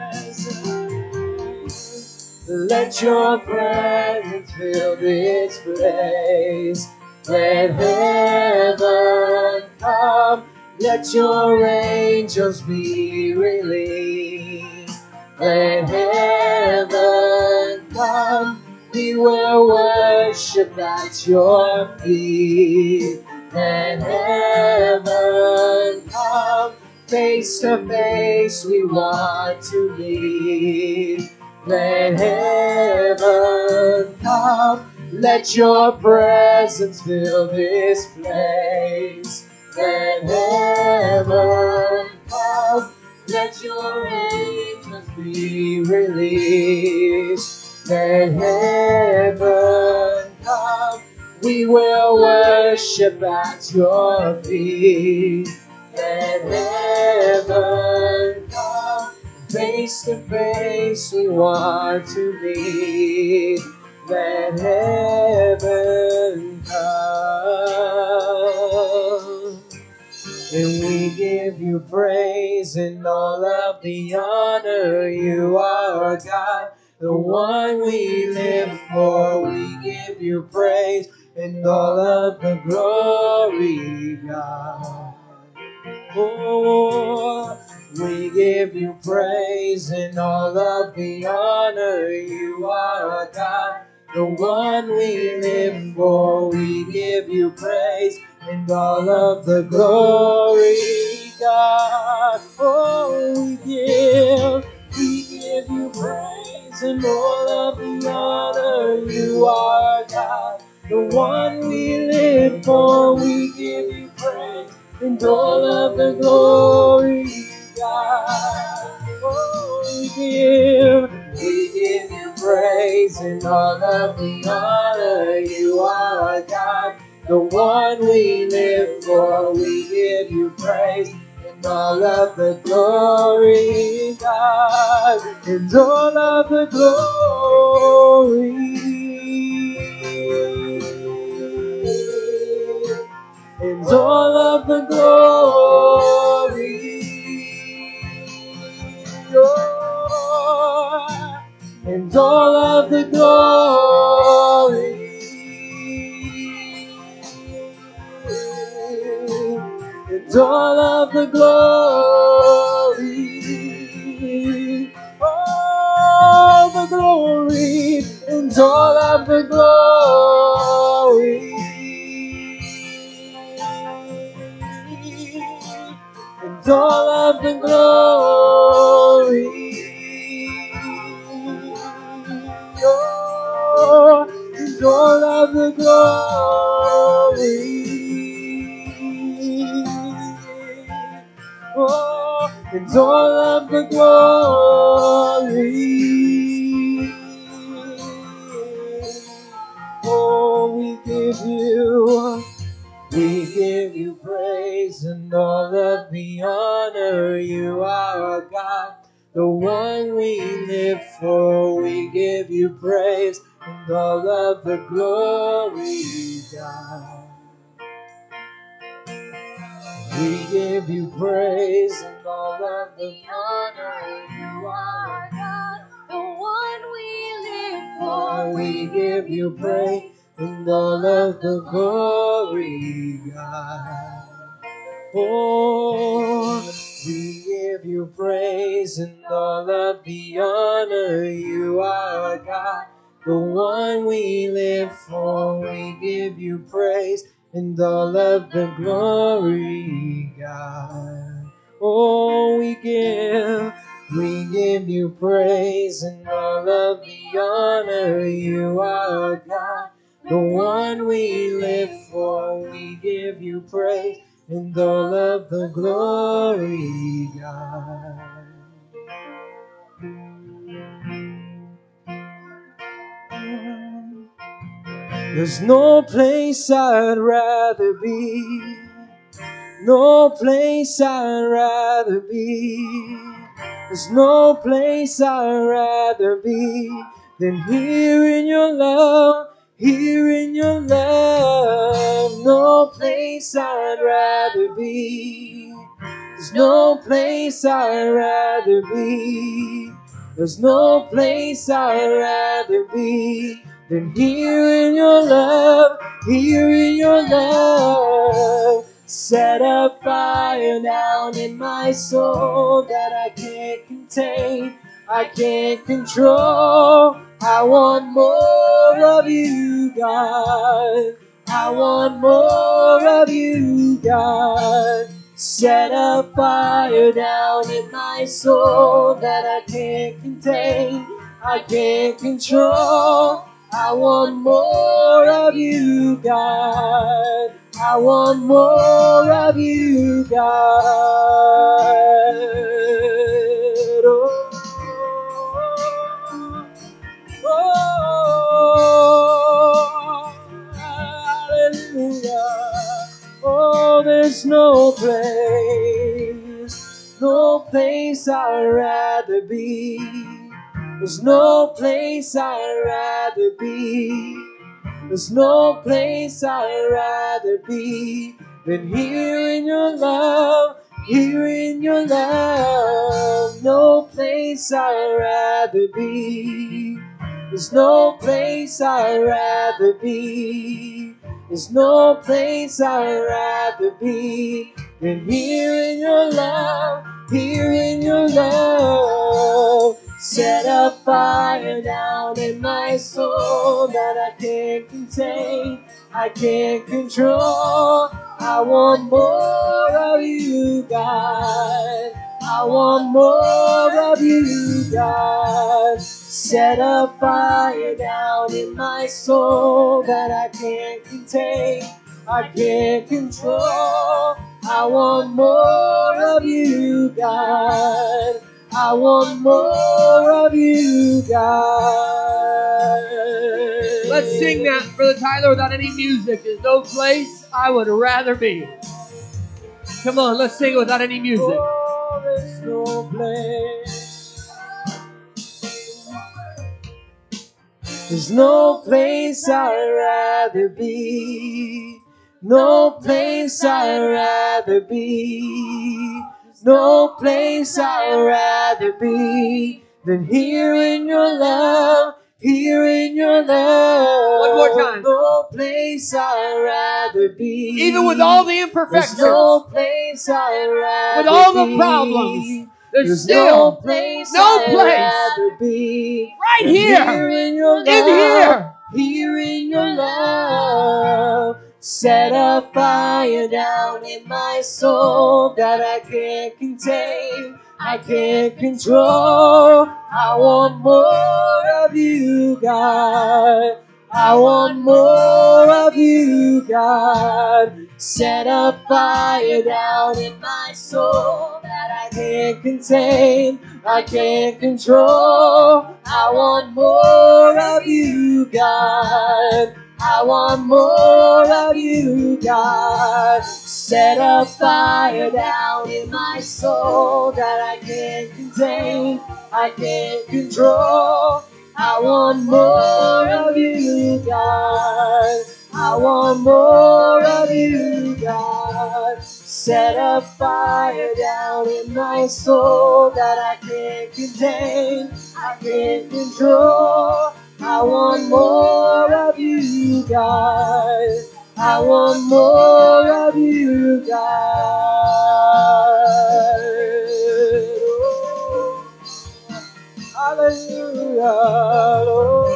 presence, let your presence fill this place. Let heaven come, let your angels be released. Let heaven come, we will worship at your feet. Let heaven come, face to face we want to meet. Let heaven come, let your presence fill this place. Let heaven come, let your angels be released. Let heaven come, we will worship at your feet. Let heaven come, face to face we want to meet. Let heaven come. And we give you praise and all of the honor. You are our God, the one we live for. We give you praise and all of the glory, God. Oh, we give you praise and all of the honor. You are our God, the one we live for. We give you praise and all of the glory, God. Oh, we give, we give you praise and all of the honor. You are God, the one we live for. We give you praise and all of the glory, God. Oh, we give, we give you praise and all of the honor. You are our God, the one we live for. We give you praise and all of the glory, God, and all of the glory. And all of the glory, oh, and all of the glory, and all of the glory, all the glory, and all of the glory. And all of the glory, oh, and all of the glory, oh, and all of the glory, oh, we give you. We give you praise and all of the honor. You are our God, the one we live for. We give you praise and all of the glory, God. We give you praise and all of the honor. You are God, the one we live for. We give you praise and all of the glory, God. Oh, we give you praise and all of the honor. You are God, the one we live for. We give you praise and all of the glory, God. Oh, we give, we give you praise and all of the honor. You are God, the one we live for. We give you praise and all of the glory, God. There's no place I'd rather be, no place I'd rather be. There's no place I'd rather be than here in your love, here in your love. No place I'd rather be. There's no place I'd rather be. There's no place I'd rather be than here in your love, here in your love. Set a fire down in my soul that I can't contain, I can't control. I want more of you, God. I want more of you, God. Set a fire down in my soul that I can't contain, I can't control. I want more of you, God. I want more of you, God. Oh, oh, hallelujah. Oh, there's no place, no place I'd rather be. There's no place I'd rather be. There's no place I'd rather be than here in your love, here in your love. No place I'd rather be. There's no place I'd rather be. There's no place I'd rather be than here in your love, here in your love. Set a fire down in my soul that I can't contain, I can't control. I want more of you, God. I want more of you, God. Set a fire down in my soul that I can't contain, I can't control. I want more of you, God. I want more of you, God. Let's sing that, Brother Tyler, without any music. There's no place I would rather be. Come on, let's sing it without any music. Oh, there's no place. There's no place I'd rather be. No place I'd rather be. No place I'd rather be than here in your love, here in your love. One more time. No place I'd rather be. Even with all the imperfections, There's no place I'd rather with all the be. problems, there's, There's still no place no I'd place rather be. right than here, here in your love, in here. here in your love. Set a fire down in my soul that I can't contain, I can't control. I want more of you, God. I want more of you, God. Set a fire down in my soul that I can't contain, I can't control. I want more of you, God. I want more of you, God. Set a fire down in my soul that I can't contain, I can't control. I want more of you, God. I want more of you, God. Set a fire down in my soul that I can't contain, I can't control. I want more of you, God. I want more of you, God. Oh, hallelujah, Lord.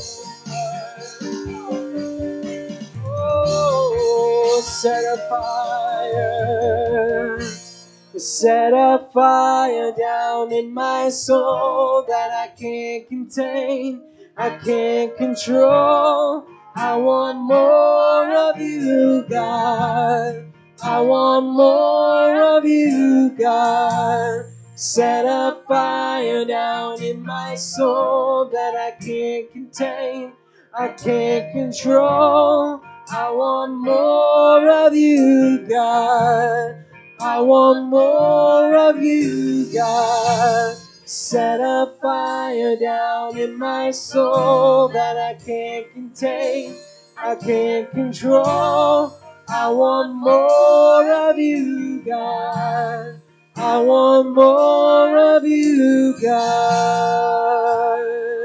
Oh, set a fire, set a fire down in my soul that I can't contain, I can't control. I want more of you, God. I want more of you, God. Set a fire down in my soul that I can't contain, I can't control. I want more of you, God. I want more of you, God. Set a fire down in my soul that I can't contain, I can't control. I want more of you, God. I want more of you, God.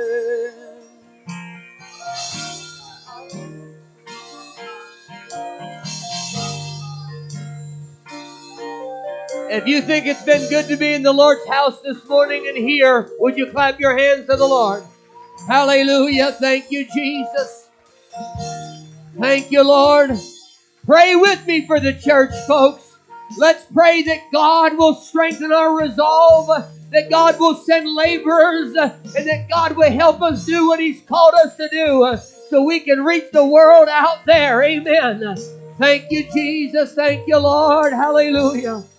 If you think it's been good to be in the Lord's house this morning and here, would you clap your hands to the Lord? Hallelujah. Thank you, Jesus. Thank you, Lord. Pray with me for the church, folks. Let's pray that God will strengthen our resolve, that God will send laborers, and that God will help us do what He's called us to do so we can reach the world out there. Amen. Thank you, Jesus. Thank you, Lord. Hallelujah.